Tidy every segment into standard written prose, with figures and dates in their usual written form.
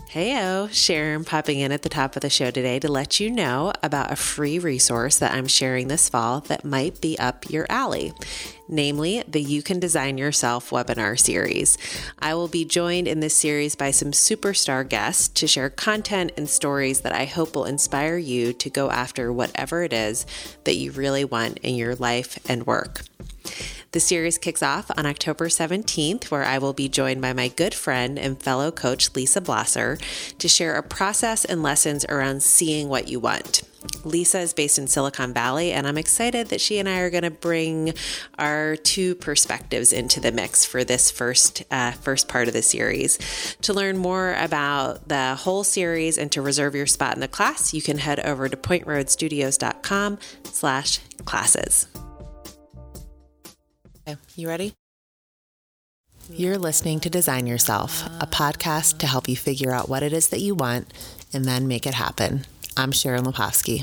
Heyo, Sharon popping in at the top of the show today to let you know about a free resource that I'm sharing this fall that might be up your alley, namely the You Can Design Yourself webinar series. I will be joined in this series by some superstar guests to share content and stories that I hope will inspire you to go after whatever it is that you really want in your life and work. The series kicks off on October 17th, where I will be joined by my good friend and fellow coach, Lisa Blosser, to share a process and lessons around seeing what you want. Lisa is based in Silicon Valley, and I'm excited that she and I are going to bring our two perspectives into the mix for this first part of the series. To learn more about the whole series and to reserve your spot in the class, you can head over to pointroadstudios.com/classes. You ready? You're listening to Design Yourself, a podcast to help you figure out what it is that you want and then make it happen. I'm Sharon Lepofsky.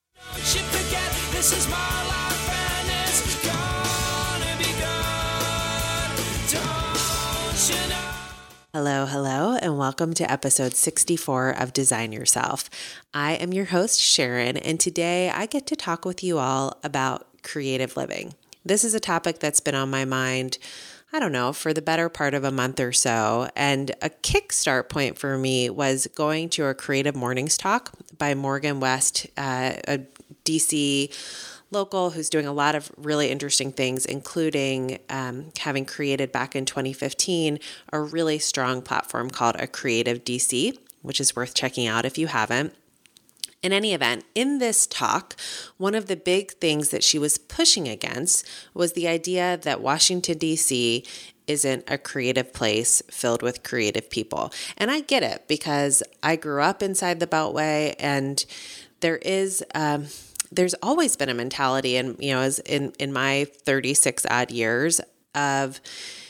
Hello, and welcome to episode 64 of Design Yourself. I am your host, Sharon, and today I get to talk with you all about creative living. This is a topic that's been on my mind, for the better part of a month or so. And a kickstart point for me was going to a Creative Mornings talk by Morgan West, a DC local who's doing a lot of really interesting things, including having created back in 2015 a really strong platform called A Creative DC, which is worth checking out if you haven't. In any event, in this talk, one of the big things that she was pushing against was the idea that Washington, D.C. isn't a creative place filled with creative people. And I get it because I grew up inside the Beltway, and there's always been a mentality, and as in my 36 odd years of,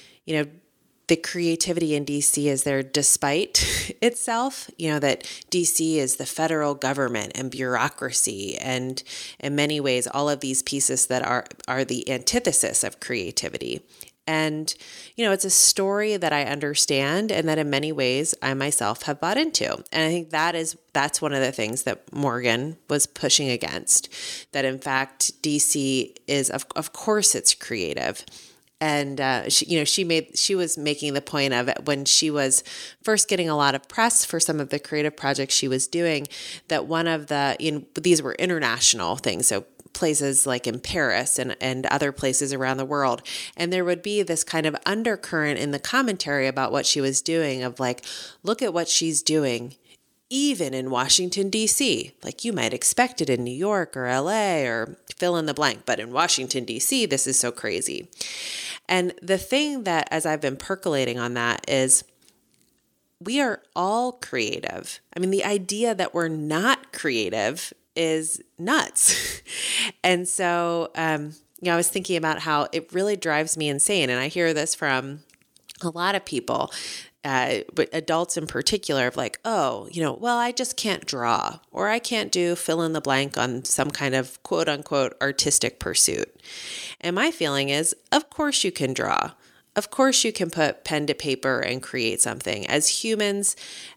the creativity in DC is there despite itself, that DC is the federal government and bureaucracy, and in many ways, all of these pieces that are the antithesis of creativity. And, it's a story that I understand and that in many ways I myself have bought into. And I think that's one of the things that Morgan was pushing against, that in fact, DC is, of course it's creative. And she was making the point of it when she was first getting a lot of press for some of the creative projects she was doing, that one of these were international things, so places like in Paris and other places around the world. And there would be this kind of undercurrent in the commentary about what she was doing of like, look at what she's doing, even in Washington, D.C. Like you might expect it in New York or L.A. or fill in the blank, but in Washington, D.C., this is so crazy. And the thing that, as I've been percolating on that, is we are all creative. I mean, the idea that we're not creative is nuts. And so, I was thinking about how it really drives me insane. And I hear this from a lot of people, but adults in particular, of like, I just can't draw, or I can't do fill in the blank on some kind of quote unquote artistic pursuit. And my feeling is, of course you can draw. Of course you can put pen to paper and create something. As humans,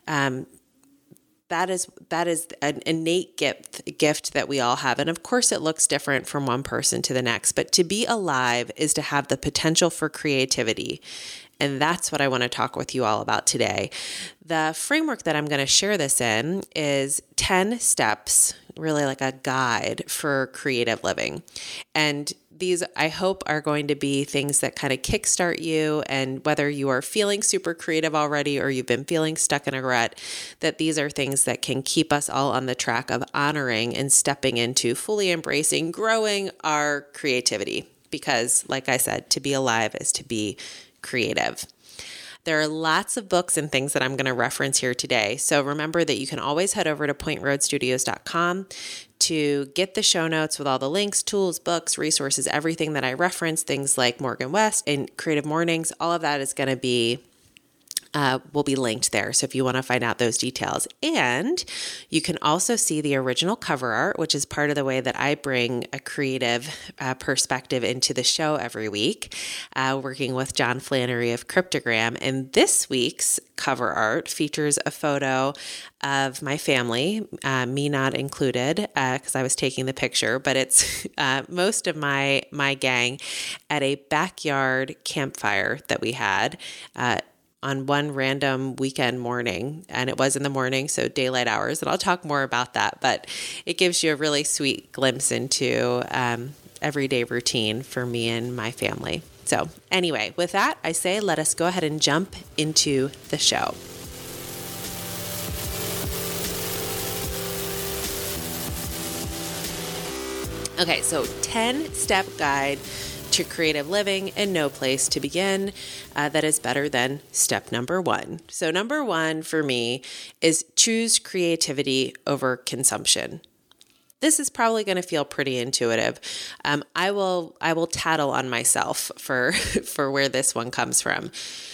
that is an innate gift that we all have. And of course it looks different from one person to the next, but to be alive is to have the potential for creativity. And that's what I want to talk with you all about today. The framework that I'm going to share this in is 10 steps, really like a guide for creative living. And these, I hope, are going to be things that kind of kickstart you. And whether you are feeling super creative already or you've been feeling stuck in a rut, that these are things that can keep us all on the track of honoring and stepping into fully embracing, growing our creativity. Because, like I said, to be alive is to be creative. There are lots of books and things that I'm going to reference here today. So remember that you can always head over to pointroadstudios.com to get the show notes with all the links, tools, books, resources, everything that I reference, things like Morgan West and Creative Mornings. All of that is going to be will be linked there. So if you want to find out those details. And you can also see the original cover art, which is part of the way that I bring a creative perspective into the show every week, working with John Flannery of Cryptogram. And this week's cover art features a photo of my family, me not included, because I was taking the picture, but it's most of my gang at a backyard campfire that we had on one random weekend morning, and it was in the morning, so daylight hours, and I'll talk more about that, but it gives you a really sweet glimpse into everyday routine for me and my family. So anyway, with that, I say let us go ahead and jump into the show. Okay, so 10-step guide to creative living and no place to begin that is better than step number 1. So number 1 for me is choose creativity over consumption. This is probably going to feel pretty intuitive. I will tattle on myself for where this one comes from.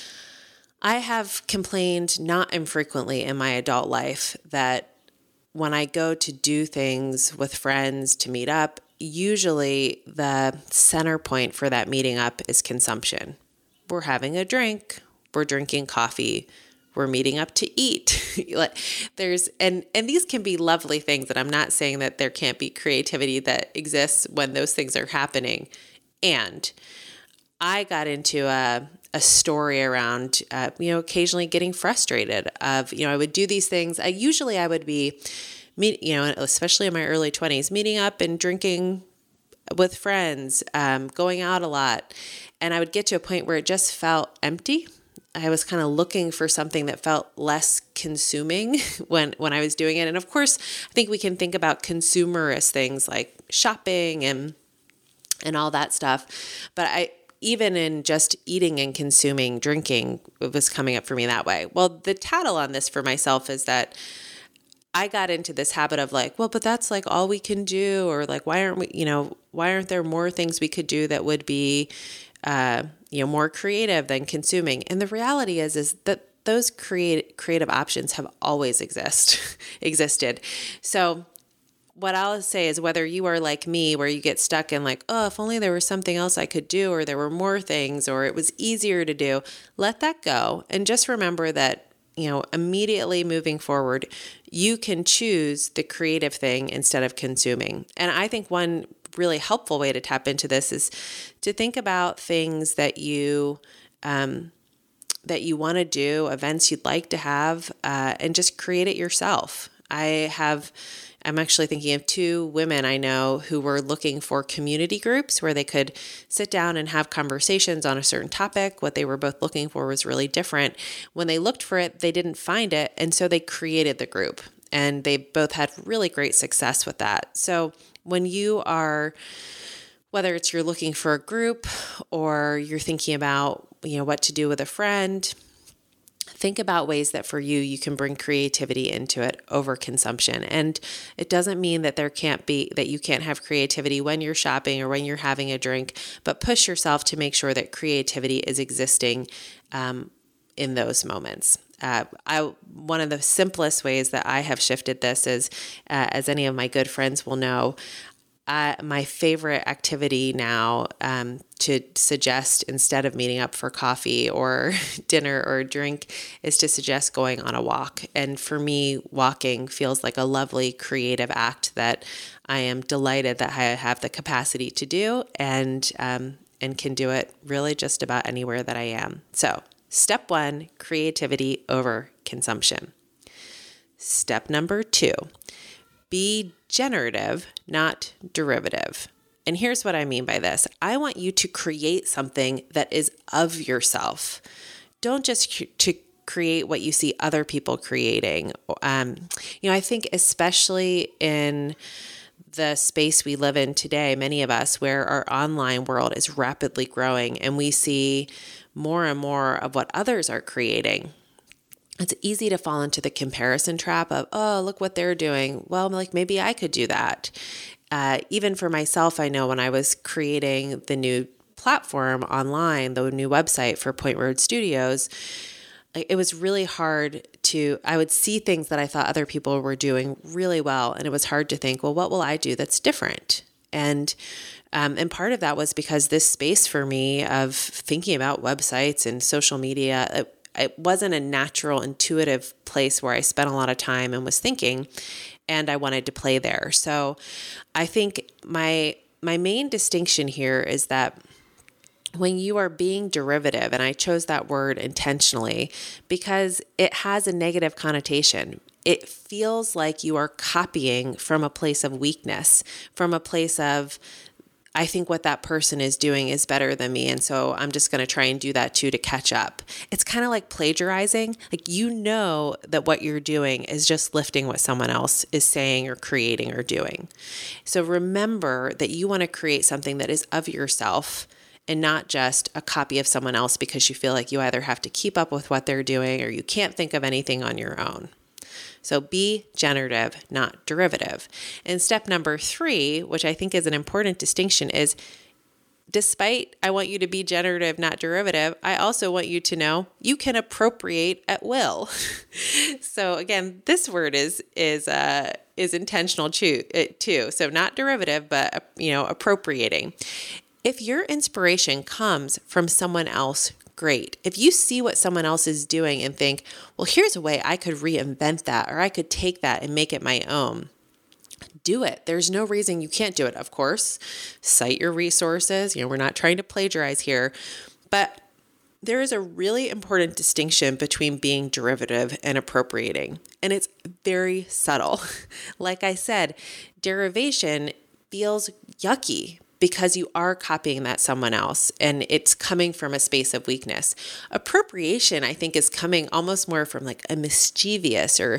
I have complained not infrequently in my adult life that when I go to do things with friends to meet up, usually the center point for that meeting up is consumption. We're having a drink, we're drinking coffee, we're meeting up to eat. and these can be lovely things, and I'm not saying that there can't be creativity that exists when those things are happening. And I got into a story around, occasionally getting frustrated of, I would do these things. I would be especially in my early 20s, meeting up and drinking with friends, going out a lot. And I would get to a point where it just felt empty. I was kind of looking for something that felt less consuming when I was doing it. And of course, I think we can think about consumerist things like shopping and all that stuff. But even in just eating and consuming, drinking, it was coming up for me that way. Well, the tattle on this for myself is that I got into this habit of but that's all we can do, or why aren't there more things we could do that would be, more creative than consuming? And the reality is that those creative options have always existed. So what I'll say is, whether you are like me, where you get stuck in if only there was something else I could do, or there were more things, or it was easier to do, let that go. And just remember that, immediately moving forward, you can choose the creative thing instead of consuming. And I think one really helpful way to tap into this is to think about things that you want to do, events you'd like to have, and just create it yourself. I'm actually thinking of 2 women I know who were looking for community groups where they could sit down and have conversations on a certain topic. What they were both looking for was really different. When they looked for it, they didn't find it, and so they created the group. And they both had really great success with that. So when you are, whether it's you're looking for a group or you're thinking about, what to do with a friend, think about ways that for you can bring creativity into it over consumption. And it doesn't mean that you can't have creativity when you're shopping or when you're having a drink, but push yourself to make sure that creativity is existing in those moments. One of the simplest ways that I have shifted this is, as any of my good friends will know, my favorite activity now to suggest, instead of meeting up for coffee or dinner or drink, is to suggest going on a walk. And for me, walking feels like a lovely creative act that I am delighted that I have the capacity to do, and can do it really just about anywhere that I am. So step 1, creativity over consumption. Step number 2, be generative, not derivative. And here's what I mean by this. I want you to create something that is of yourself. Don't just to create what you see other people creating. I think especially in the space we live in today, many of us, where our online world is rapidly growing and we see more and more of what others are creating, it's easy to fall into the comparison trap of, oh, look what they're doing. Well, maybe I could do that. Even for myself, I know when I was creating the new platform online, the new website for Point Road Studios, it was really hard I would see things that I thought other people were doing really well. And it was hard to think, well, what will I do that's different? And part of that was because this space for me of thinking about websites and social media, it wasn't a natural, intuitive place where I spent a lot of time and was thinking, and I wanted to play there. So I think my main distinction here is that when you are being derivative, and I chose that word intentionally because it has a negative connotation. It feels like you are copying from a place of weakness, from a place of, I think what that person is doing is better than me. And so I'm just going to try and do that too to catch up. It's kind of like plagiarizing. Like, you know that what you're doing is just lifting what someone else is saying or creating or doing. So remember that you want to create something that is of yourself and not just a copy of someone else because you feel like you either have to keep up with what they're doing or you can't think of anything on your own. So be generative, not derivative. And step number 3, which I think is an important distinction, is despite I want you to be generative, not derivative, I also want you to know you can appropriate at will. So again, this word is intentional too. So not derivative, but appropriating. If your inspiration comes from someone else, great. If you see what someone else is doing and think, well, here's a way I could reinvent that, or I could take that and make it my own, do it. There's no reason you can't do it. Of course, cite your resources. We're not trying to plagiarize here, but there is a really important distinction between being derivative and appropriating, and it's very subtle. Like I said, derivation feels yucky because you are copying that someone else and it's coming from a space of weakness. Appropriation, I think, is coming almost more from like a mischievous or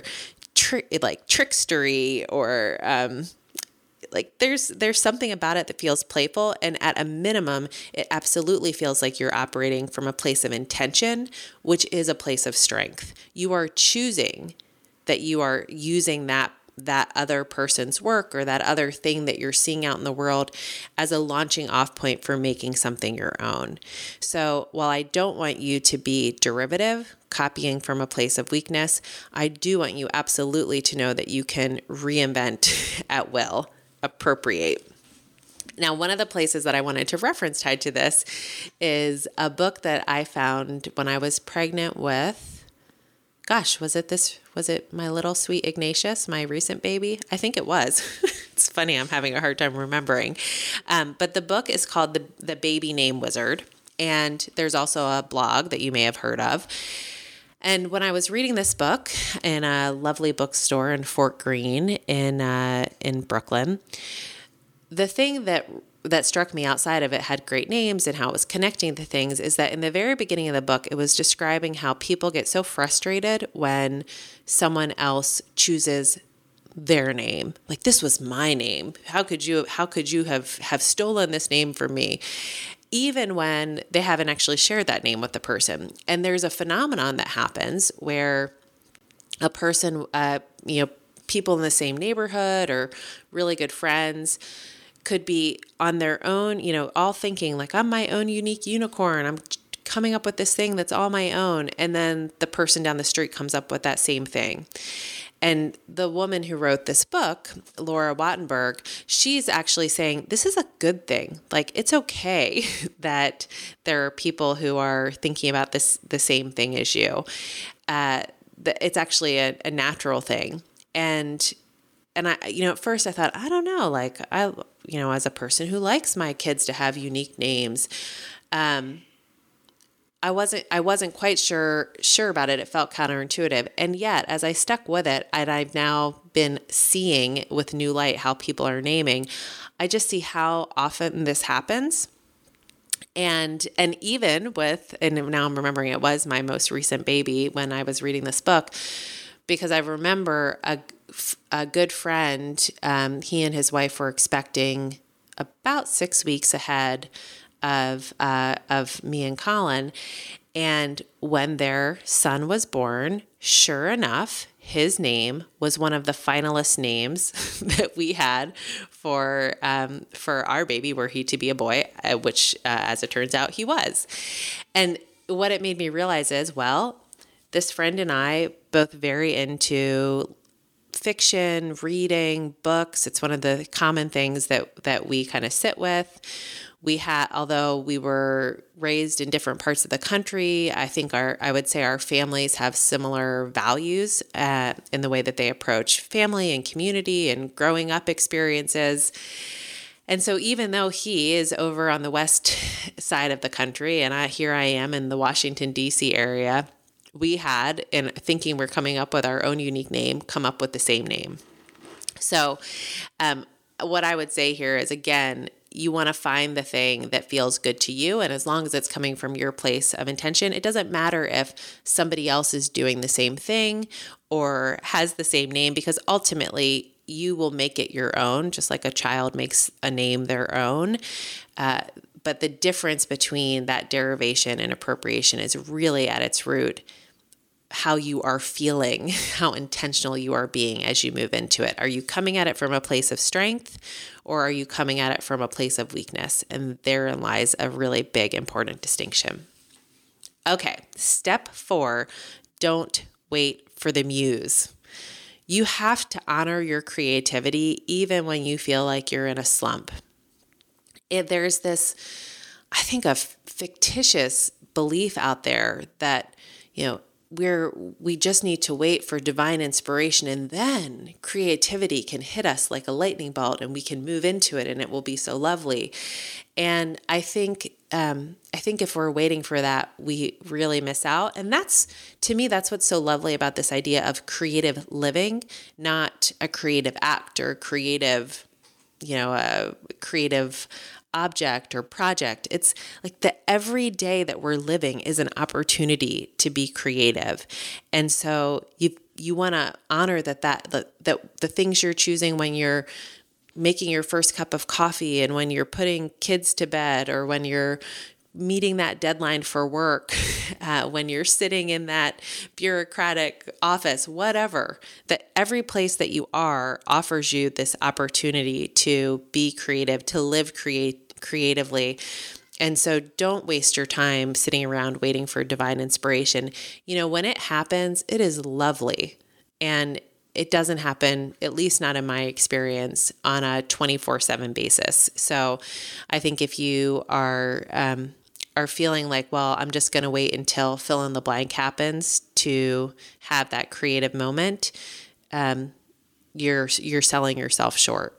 trickstery, or like there's something about it that feels playful. And at a minimum, it absolutely feels like you're operating from a place of intention, which is a place of strength. You are choosing that you are using that other person's work or that other thing that you're seeing out in the world as a launching off point for making something your own. So while I don't want you to be derivative, copying from a place of weakness, I do want you absolutely to know that you can reinvent at will, appropriate. Now, one of the places that I wanted to reference tied to this is a book that I found when I was pregnant with, was it my little sweet Ignatius, my recent baby? I think it was. It's funny, I'm having a hard time remembering. But the book is called The Baby Name Wizard. And there's also a blog that you may have heard of. And when I was reading this book in a lovely bookstore in Fort Greene in Brooklyn, the thing that struck me outside of it had great names and how it was connecting to things is that in the very beginning of the book, it was describing how people get so frustrated when someone else chooses their name. Like, this was my name. How could you have stolen this name from me? Even when they haven't actually shared that name with the person. And there's a phenomenon that happens where a person, people in the same neighborhood or really good friends could be on their own, all thinking like, I'm my own unique unicorn. I'm coming up with this thing that's all my own. And then the person down the street comes up with that same thing. And the woman who wrote this book, Laura Wattenberg, she's actually saying this is a good thing. Like, it's okay that there are people who are thinking about the same thing as you. It's actually a natural thing. And I, at first I thought, I don't know, like as a person who likes my kids to have unique names, I wasn't quite sure about it. It felt counterintuitive. And yet, as I stuck with it, and I've now been seeing with new light how people are naming, I just see how often this happens. And even with, and now I'm remembering it was my most recent baby when I was reading this book, because I remember a good friend, he and his wife were expecting about 6 weeks ahead of me and Colin. And when their son was born, sure enough, his name was one of the finalist names that we had for our baby, were he to be a boy, which as it turns out, he was. And what it made me realize is, well, This friend and I both very into fiction, reading, books. It's one of the common things that we kind of sit with. Although we were raised in different parts of the country, I would say our families have similar values in the way that they approach family and community and growing up experiences. And so even though he is over on the west side of the country and here I am in the Washington, D.C. area, we had, in thinking we're coming up with our own unique name, come up with the same name. So what I would say here is, again, you want to find the thing that feels good to you. And as long as it's coming from your place of intention, it doesn't matter if somebody else is doing the same thing or has the same name, because ultimately you will make it your own, just like a child makes a name their own. But the difference between that derivation and appropriation is really at its root how you are feeling, how intentional you are being as you move into it. Are you coming at it from a place of strength, or are you coming at it from a place of weakness? And therein lies a really big, important distinction. Okay, step 4, don't wait for the muse. You have to honor your creativity even when you feel like you're in a slump. There's this, I think, a fictitious belief out there that, we just need to wait for divine inspiration, and then creativity can hit us like a lightning bolt and we can move into it and it will be so lovely. And I think if we're waiting for that, we really miss out. And to me, that's what's so lovely about this idea of creative living, not a creative act or a creative object or project. It's like the everyday that we're living is an opportunity to be creative. And so you want to honor that the things you're choosing when you're making your first cup of coffee and when you're putting kids to bed or when you're meeting that deadline for work, when you're sitting in that bureaucratic office, whatever, that every place that you are offers you this opportunity to be creative, to live creatively. And so don't waste your time sitting around waiting for divine inspiration. When it happens, it is lovely. And it doesn't happen, at least not in my experience, on a 24/7 basis. So I think if you are feeling like, well, I'm just going to wait until fill in the blank happens to have that creative moment, you're selling yourself short.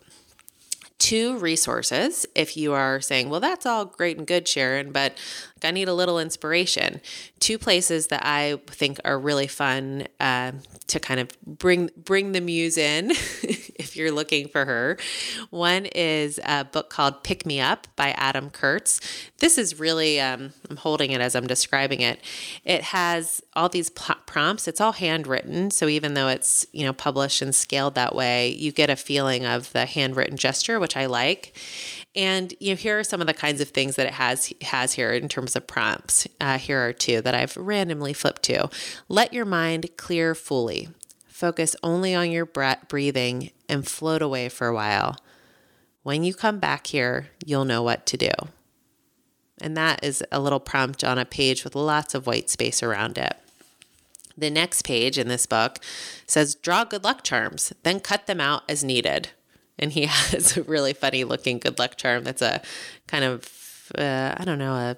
2 resources, if you are saying, well, that's all great and good, Sharon, but I need a little inspiration. 2 places that I think are really fun to kind of bring the muse in if you're looking for her. One is a book called Pick Me Up by Adam Kurtz. This is really, I'm holding it as I'm describing it. It has all these prompts. It's all handwritten. So even though it's, published and scaled that way, you get a feeling of the handwritten gesture, which I like. And here are some of the kinds of things that it has here in terms of prompts. Here are 2 that I've randomly flipped to. Let your mind clear fully. Focus only on your breathing and float away for a while. When you come back here, you'll know what to do. And that is a little prompt on a page with lots of white space around it. The next page in this book says, draw good luck charms, then cut them out as needed. And he has a really funny looking good luck charm that's a kind of, a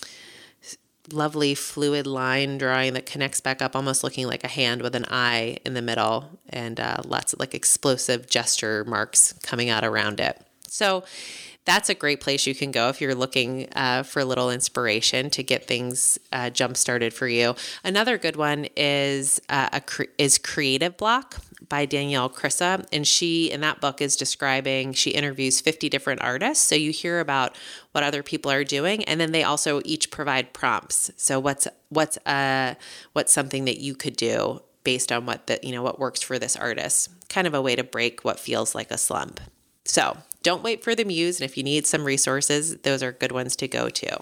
lovely fluid line drawing that connects back up, almost looking like a hand with an eye in the middle, and lots of like explosive gesture marks coming out around it. So that's a great place you can go if you're looking for a little inspiration to get things jump started for you. Another good one is Creative Block by Danielle Crissa, and she, in that book, is describing, she interviews 50 different artists, so you hear about what other people are doing, and then they also each provide prompts. So what's something that you could do based on what works for this artist? Kind of a way to break what feels like a slump. So don't wait for the muse, and if you need some resources, those are good ones to go to.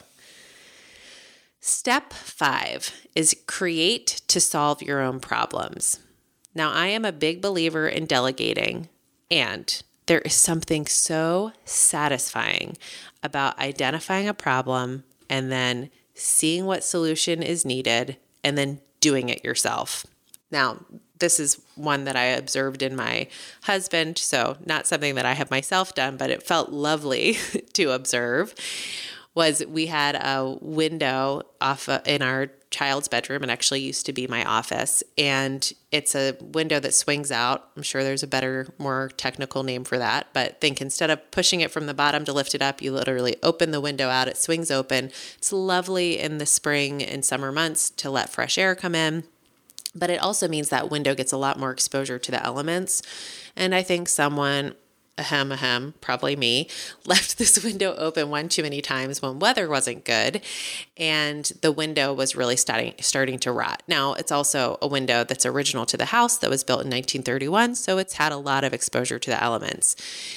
Step 5 is create to solve your own problems. Now, I am a big believer in delegating, and there is something so satisfying about identifying a problem and then seeing what solution is needed and then doing it yourself. Now, this is one that I observed in my husband, so not something that I have myself done, but it felt lovely to observe, was we had a window in our child's bedroom. It actually used to be my office, and it's a window that swings out. I'm sure there's a better, more technical name for that, but think instead of pushing it from the bottom to lift it up, you literally open the window out. It swings open. It's lovely in the spring and summer months to let fresh air come in. But it also means that window gets a lot more exposure to the elements. And I think someone, probably me, left this window open one too many times when weather wasn't good, and the window was really starting to rot. Now, it's also a window that's original to the house that was built in 1931, so it's had a lot of exposure to the elements.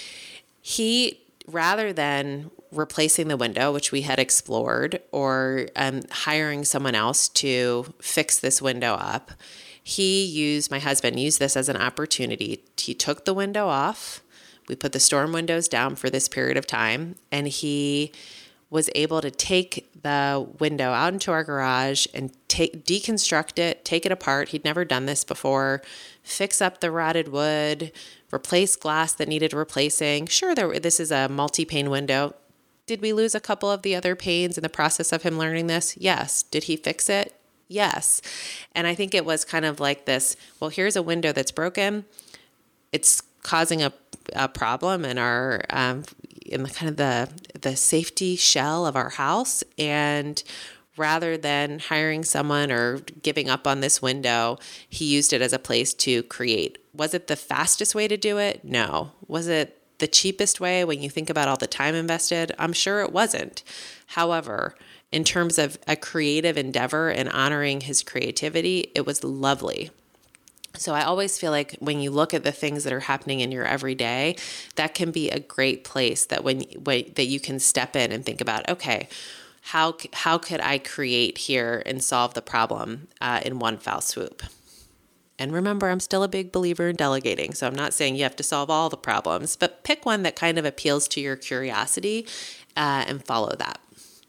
He, rather than replacing the window, which we had explored, or hiring someone else to fix this window up, my husband used this as an opportunity. He took the window off. We put the storm windows down for this period of time, and he was able to take the window out into our garage and deconstruct it, take it apart. He'd never done this before, fix up the rotted wood, replace glass that needed replacing. Sure, this is a multi-pane window. Did we lose a couple of the other panes in the process of him learning this? Yes. Did he fix it? Yes. And I think it was kind of like this, well, here's a window that's broken. It's causing a problem in our in the kind of the safety shell of our house, and rather than hiring someone or giving up on this window, he used it as a place to create. Was it the fastest way to do it? No. Was it the cheapest way when you think about all the time invested? I'm sure it wasn't. However, in terms of a creative endeavor and honoring his creativity, it was lovely. So I always feel like when you look at the things that are happening in your everyday, that can be a great place that that you can step in and think about, okay, how could I create here and solve the problem in one foul swoop? And remember, I'm still a big believer in delegating, so I'm not saying you have to solve all the problems, but pick one that kind of appeals to your curiosity and follow that.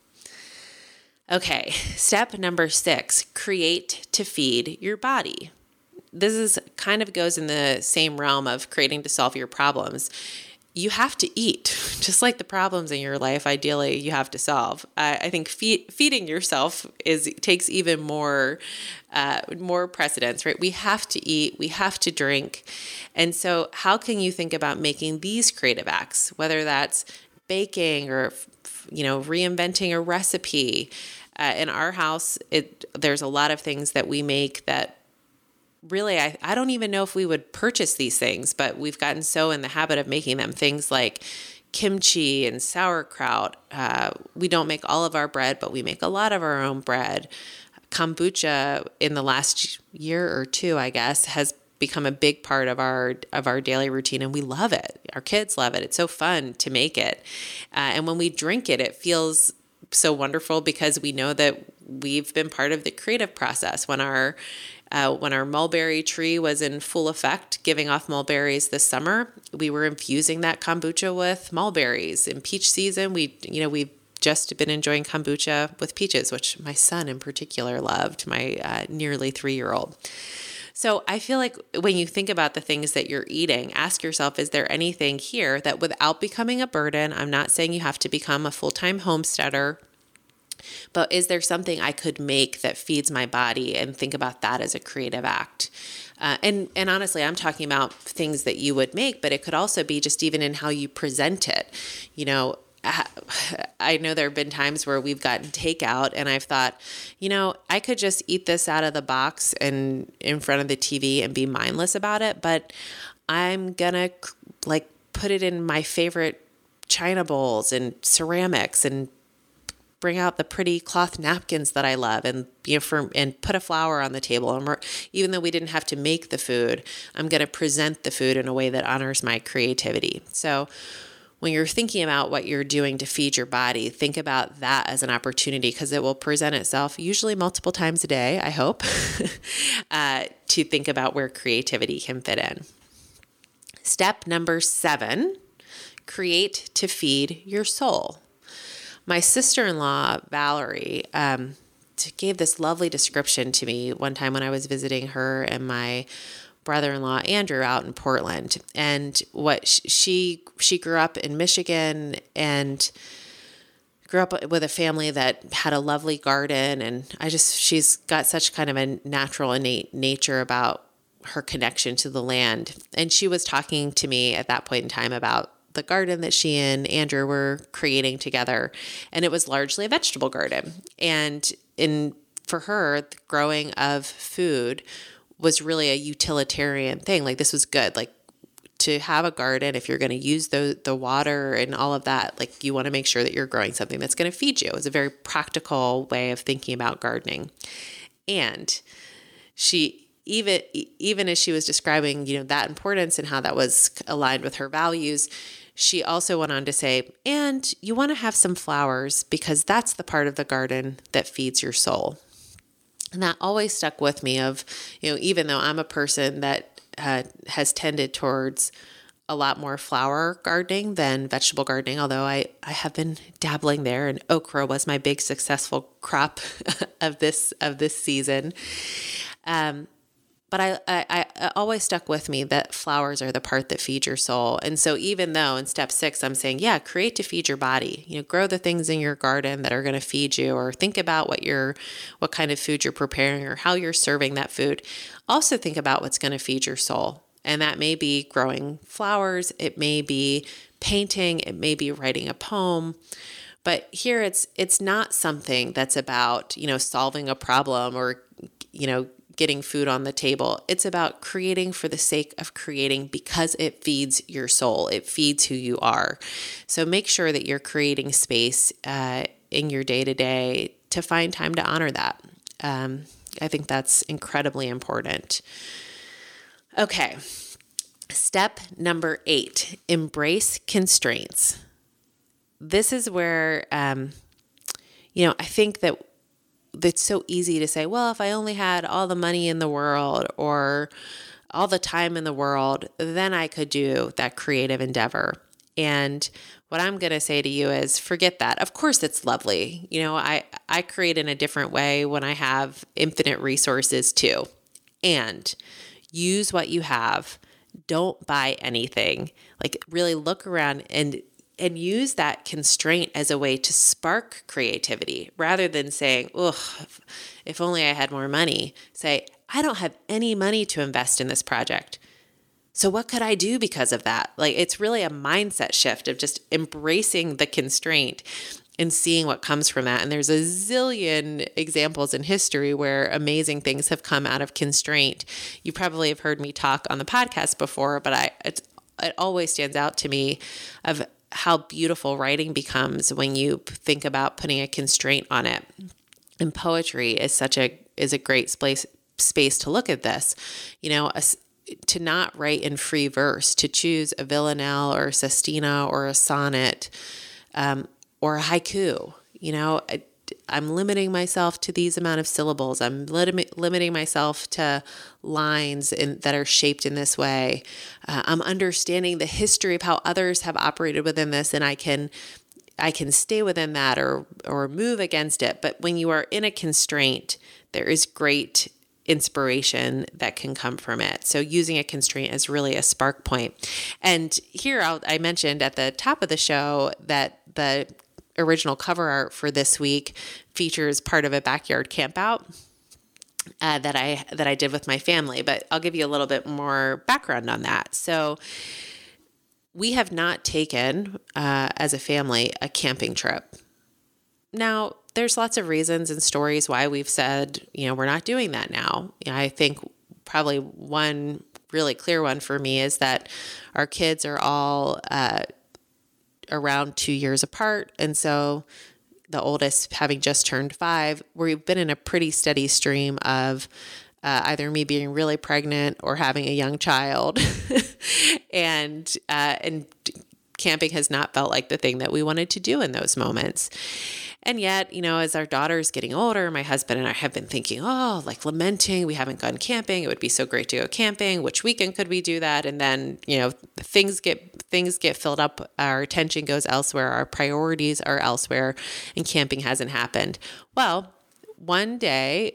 Okay, step number 6, create to feed your body. This is kind of goes in the same realm of creating to solve your problems. You have to eat, just like the problems in your life, ideally, you have to solve. I think feeding yourself takes even more precedence, right? We have to eat, we have to drink. And so how can you think about making these creative acts, whether that's baking or, reinventing a recipe? In our house, there's a lot of things that we make that really, I don't even know if we would purchase these things, but we've gotten so in the habit of making them. Things like kimchi and sauerkraut. We don't make all of our bread, but we make a lot of our own bread. Kombucha in the last year or two, I guess, has become a big part of our daily routine, and we love it. Our kids love it. It's so fun to make it. And when we drink it, it feels so wonderful because we know that we've been part of the creative process. When our mulberry tree was in full effect, giving off mulberries this summer, we were infusing that kombucha with mulberries. In peach season, we've just been enjoying kombucha with peaches, which my son in particular loved, my nearly 3-year-old. So I feel like when you think about the things that you're eating, ask yourself, is there anything here that without becoming a burden, I'm not saying you have to become a full-time homesteader, but is there something I could make that feeds my body, and think about that as a creative act? And honestly, I'm talking about things that you would make, but it could also be just even in how you present it. I know there have been times where we've gotten takeout and I've thought, I could just eat this out of the box and in front of the TV and be mindless about it, but I'm going to put it in my favorite china bowls and ceramics and bring out the pretty cloth napkins that I love and put a flower on the table. And even though we didn't have to make the food, I'm going to present the food in a way that honors my creativity. So when you're thinking about what you're doing to feed your body, think about that as an opportunity, because it will present itself usually multiple times a day, I hope, to think about where creativity can fit in. Step number 7, create to feed your soul. My sister-in-law, Valerie, gave this lovely description to me one time when I was visiting her and my brother-in-law Andrew out in Portland. And what she grew up in Michigan and grew up with a family that had a lovely garden. And she's got such kind of a natural, innate nature about her connection to the land. And she was talking to me at that point in time about the garden that she and Andrew were creating together. And it was largely a vegetable garden. And for her, the growing of food was really a utilitarian thing. Like, this was good. Like, to have a garden, if you're going to use the water and all of that, like, you want to make sure that you're growing something that's going to feed you. It's a very practical way of thinking about gardening. And she, even as she was describing, that importance and how that was aligned with her values, she also went on to say, and you want to have some flowers because that's the part of the garden that feeds your soul. And that always stuck with me of, even though I'm a person that has tended towards a lot more flower gardening than vegetable gardening, although I have been dabbling there, and okra was my big successful crop of this season. But I always stuck with me that flowers are the part that feed your soul. And so even though in step 6, I'm saying, create to feed your body, grow the things in your garden that are going to feed you, or think about what kind of food you're preparing or how you're serving that food. Also think about what's going to feed your soul. And that may be growing flowers. It may be painting. It may be writing a poem. But here it's not something that's about, solving a problem or, getting food on the table. It's about creating for the sake of creating because it feeds your soul. It feeds who you are. So make sure that you're creating space in your day-to-day to find time to honor that. I think that's incredibly important. Okay. Step number 8, embrace constraints. This is where, I think that it's so easy to say, well, if I only had all the money in the world or all the time in the world, then I could do that creative endeavor. And what I'm going to say to you is forget that. Of course, it's lovely. I create in a different way when I have infinite resources too. And use what you have. Don't buy anything. Like, really look around and use that constraint as a way to spark creativity rather than saying, ugh, if only I had more money. Say, I don't have any money to invest in this project. So what could I do because of that? Like, it's really a mindset shift of just embracing the constraint and seeing what comes from that. And there's a zillion examples in history where amazing things have come out of constraint. You probably have heard me talk on the podcast before, but it always stands out to me of how beautiful writing becomes when you think about putting a constraint on it. And poetry is a great space to look at this. To not write in free verse, to choose a villanelle or a sestina or a sonnet or a haiku. I'm limiting myself to these amount of syllables. I'm limiting myself to lines that are shaped in this way. I'm understanding the history of how others have operated within this, and I can stay within that or move against it. But when you are in a constraint, there is great inspiration that can come from it. So using a constraint is really a spark point. And here I mentioned at the top of the show that the original cover art for this week features part of a backyard camp out that I did with my family, but I'll give you a little bit more background on that. So we have not taken, as a family, a camping trip. Now, there's lots of reasons and stories why we've said, we're not doing that now. I think probably one really clear one for me is that our kids are all around 2 years apart. And so the oldest having just turned 5, we've been in a pretty steady stream of either me being really pregnant or having a young child. and camping has not felt like the thing that we wanted to do in those moments. And yet, as our daughter's getting older, my husband and I have been thinking, lamenting, we haven't gone camping. It would be so great to go camping. Which weekend could we do that? And then, things get filled up. Our attention goes elsewhere. Our priorities are elsewhere, and camping hasn't happened. Well, one day,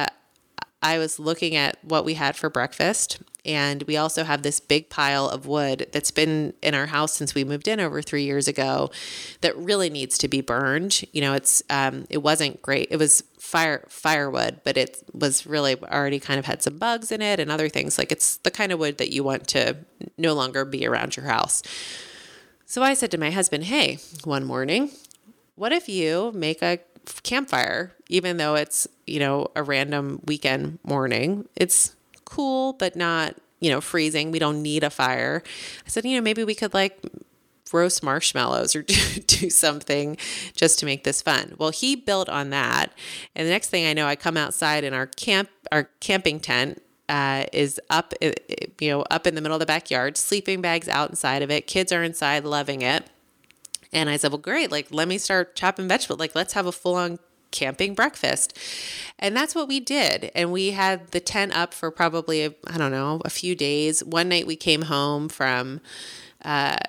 I was looking at what we had for breakfast, and we also have this big pile of wood that's been in our house since we moved in over 3 years ago that really needs to be burned. It wasn't great. It was firewood, but it was really already kind of had some bugs in it and other things. Like, it's the kind of wood that you want to no longer be around your house. So I said to my husband, hey, one morning, what if you make a campfire, even though it's, a random weekend morning? It's cool, but not, freezing. We don't need a fire. I said, maybe we could roast marshmallows or do something just to make this fun. Well, he built on that. And the next thing I know, I come outside and our camping tent is up, up in the middle of the backyard, sleeping bags out inside of it. Kids are inside loving it. And I said, well, great. Let me start chopping vegetables. Let's have a full-on camping breakfast. And that's what we did. And we had the tent up for probably, a few days. One night we came home from my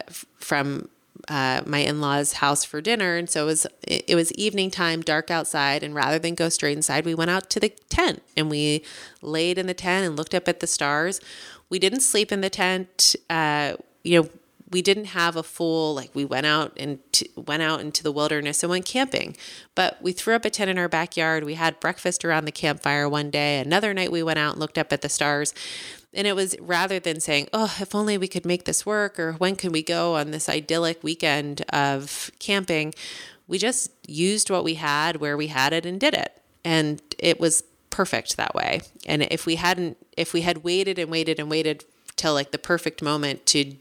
in-laws' house for dinner. And so it was evening time, dark outside. And rather than go straight inside, we went out to the tent and we laid in the tent and looked up at the stars. We didn't sleep in the tent. We didn't have a full, we went out into the wilderness and went camping, but we threw up a tent in our backyard. We had breakfast around the campfire one day. Another night we went out and looked up at the stars. And it was, rather than saying, oh, if only we could make this work, or when can we go on this idyllic weekend of camping, we just used what we had where we had it and did it. And it was perfect that way. And if we had waited and waited and waited till the perfect moment to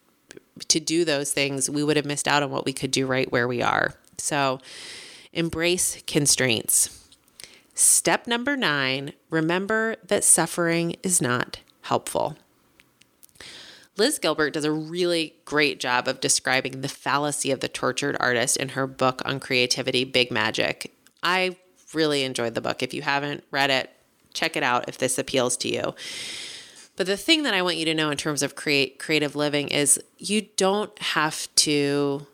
do those things, we would have missed out on what we could do right where we are. So embrace constraints. Step number 9, remember that suffering is not helpful. Liz Gilbert does a really great job of describing the fallacy of the tortured artist in her book on creativity, Big Magic. I really enjoyed the book. If you haven't read it, check it out if this appeals to you. But the thing that I want you to know in terms of creative living is you don't have to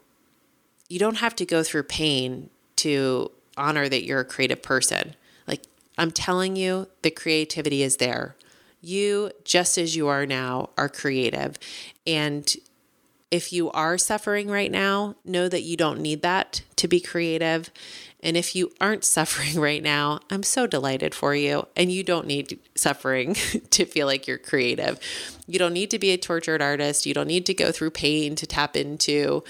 go through pain to honor that you're a creative person. I'm telling you, the creativity is there. You, just as you are now, are creative. And if you are suffering right now, know that you don't need that to be creative. And if you aren't suffering right now, I'm so delighted for you. And you don't need suffering to feel like you're creative. You don't need to be a tortured artist. You don't need to go through pain to tap into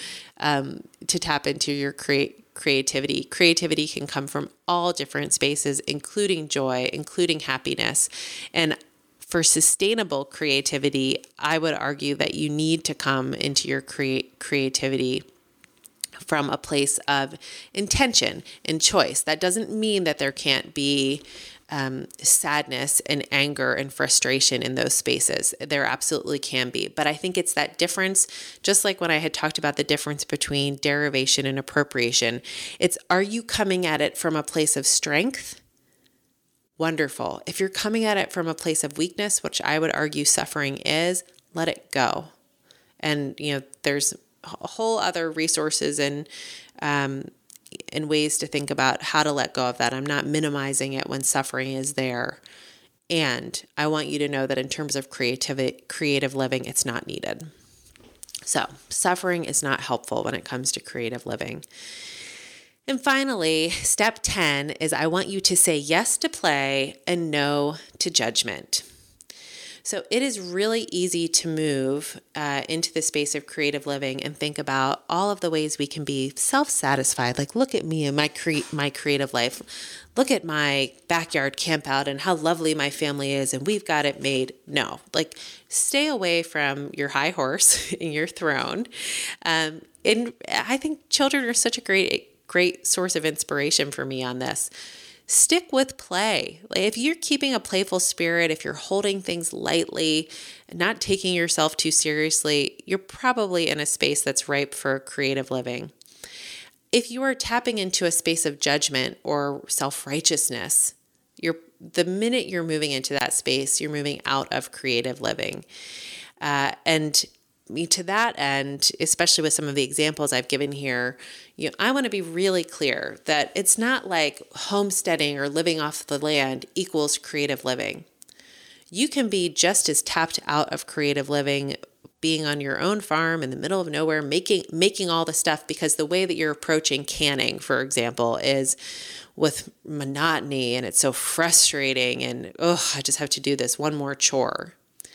your creativity. Creativity can come from all different spaces, including joy, including happiness. And for sustainable creativity, I would argue that you need to come into your creativity from a place of intention and choice. That doesn't mean that there can't be sadness and anger and frustration in those spaces. There absolutely can be. But I think it's that difference, just like when I had talked about the difference between derivation and appropriation. It's, are you coming at it from a place of strength? Wonderful. If you're coming at it from a place of weakness, which I would argue suffering is, let it go. And, there's a whole other resources and ways to think about how to let go of that. I'm not minimizing it when suffering is there. And I want you to know that in terms of creative living, it's not needed. So suffering is not helpful when it comes to creative living. And finally, step 10 is I want you to say yes to play and no to judgment. So it is really easy to move into the space of creative living and think about all of the ways we can be self-satisfied. Look at me and my creative life. Look at my backyard camp out and how lovely my family is and we've got it made. No, stay away from your high horse and your throne. And I think children are such a great source of inspiration for me on this. Stick with play. If you're keeping a playful spirit, if you're holding things lightly, not taking yourself too seriously, you're probably in a space that's ripe for creative living. If you are tapping into a space of judgment or self-righteousness, the minute you're moving into that space, you're moving out of creative living. And to that end, especially with some of the examples I've given here, I want to be really clear that it's not like homesteading or living off the land equals creative living. You can be just as tapped out of creative living being on your own farm in the middle of nowhere, making all the stuff, because the way that you're approaching canning, for example, is with monotony, and it's so frustrating, and I just have to do this one more chore.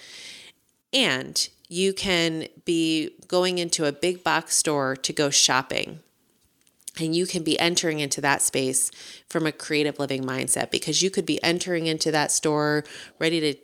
And you can be going into a big box store to go shopping, and you can be entering into that space from a creative living mindset, because you could be entering into that store ready to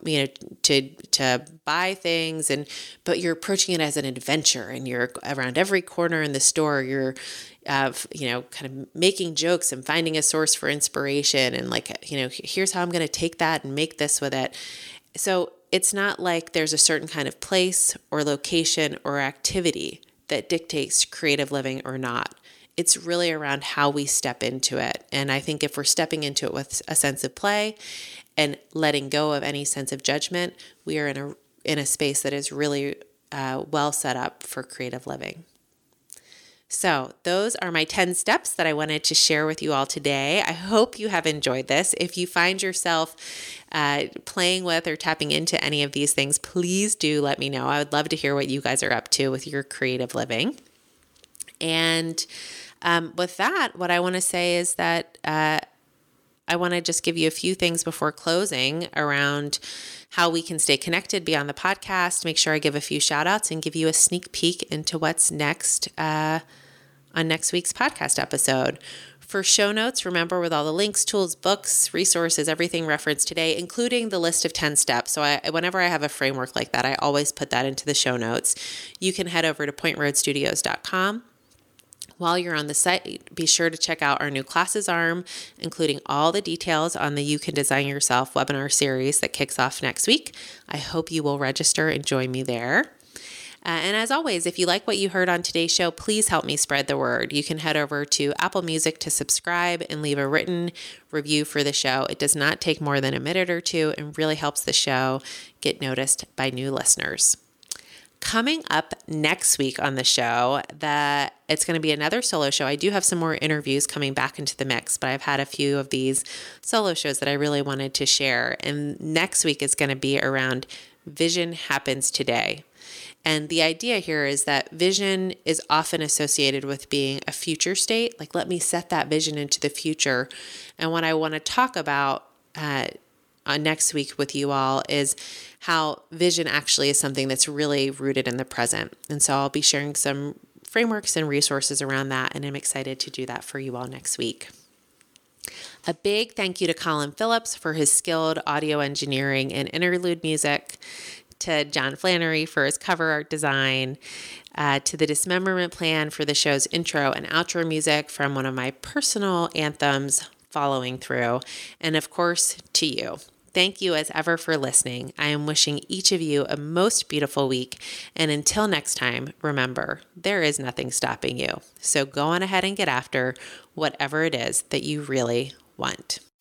to buy things, but you're approaching it as an adventure, and you're around every corner in the store. You're kind of making jokes and finding a source for inspiration, and here's how I'm going to take that and make this with it. So it's not like there's a certain kind of place or location or activity that dictates creative living or not. It's really around how we step into it. And I think if we're stepping into it with a sense of play and letting go of any sense of judgment, we are in a space that is really well set up for creative living. So those are my 10 steps that I wanted to share with you all today. I hope you have enjoyed this. If you find yourself playing with or tapping into any of these things, please do let me know. I would love to hear what you guys are up to with your creative living. And with that, what I want to say is that I want to just give you a few things before closing around how we can stay connected beyond the podcast. Make sure I give a few shout outs and give you a sneak peek into what's next on next week's podcast episode. For show notes, remember, with all the links, tools, books, resources, everything referenced today, including the list of 10 steps. So whenever I have a framework like that, I always put that into the show notes. You can head over to pointroadstudios.com. While you're on the site, be sure to check out our new classes arm, including all the details on the You Can Design Yourself webinar series that kicks off next week. I hope you will register and join me there. And as always, if you like what you heard on today's show, please help me spread the word. You can head over to Apple Music to subscribe and leave a written review for the show. It does not take more than a minute or two and really helps the show get noticed by new listeners. Coming up next week on the show, it's going to be another solo show. I do have some more interviews coming back into the mix, but I've had a few of these solo shows that I really wanted to share. And next week is going to be around Vision Happens Today. And the idea here is that vision is often associated with being a future state. Like, let me set that vision into the future. And what I want to talk about next week with you all is how vision actually is something that's really rooted in the present. And so I'll be sharing some frameworks and resources around that, and I'm excited to do that for you all next week. A big thank you to Colin Phillips for his skilled audio engineering and interlude music, to John Flannery for his cover art design, to the Dismemberment Plan for the show's intro and outro music from one of my personal anthems, Following Through, and of course to you. Thank you as ever for listening. I am wishing each of you a most beautiful week, and until next time, remember, there is nothing stopping you. So go on ahead and get after whatever it is that you really want.